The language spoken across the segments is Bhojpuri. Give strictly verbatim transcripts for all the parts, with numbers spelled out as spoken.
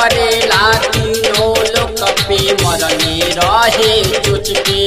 करेला तीनों लोक पे मरले रहे चुचके।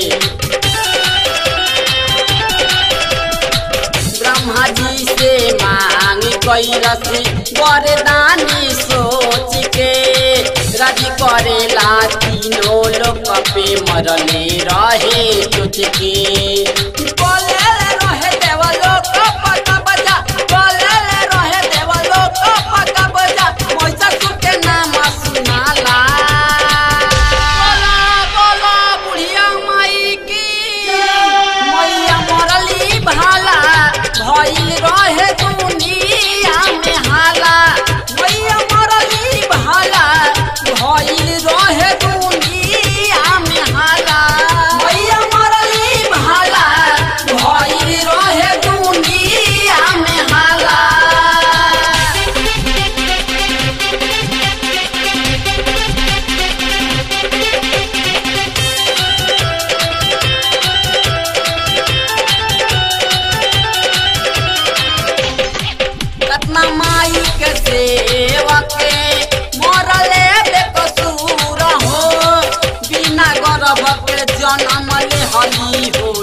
ब्रह्मा जी से मांग कैलसी वरदानी सोच के, राजी करेला तीनों लोक पे मरले रहे चुचके। बोले रहे देवलोक पका बजा, बोले रहे देवलोक पका बजा, महिषासुर के नाम सुनाला। बोला बोला बुढ़िया माई की, मैया मरली भाला भइल रहे दुनिया में हाला। मैया मरली भाला भइल रहे दुनिया में हाला। मैया मरली भाला भइल रहे दुनिया में हाला। रत्ना माई के सेवा के मरले बेकसूर हो, बिना गर्भ के जन्म ले हली हो